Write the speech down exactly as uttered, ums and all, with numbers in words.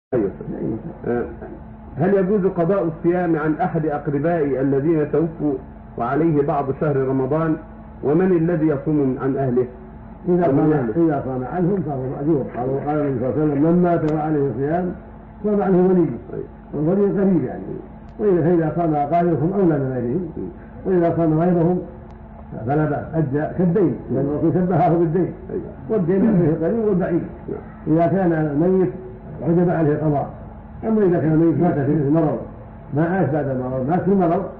أيوة. هل يجوز قضاء الصيام عن أحد أقربائي الذين توفوا وعليه بعض شهر رمضان؟ ومن الذي يصوم عن أهله؟ إذا صام إذا صام عنهم فهو مأجور. قالوا قال النبي صلى الله عليه وسلم من مات وعليه صيام صام عنه وليه، والولي قريب يعني. وإذا فإذا صام أقاربهم أولى من غيرهم، وإذا صام غيرهم فلا بأس، أدى كالدين، لأن الرسول شبهه بالدين، والدين فيه القريب والبعيد. إذا كان الميت وجب عليه القضاء. أما إذا كان الميت مات في مرض ما عاش بعد المرض، مات في المرض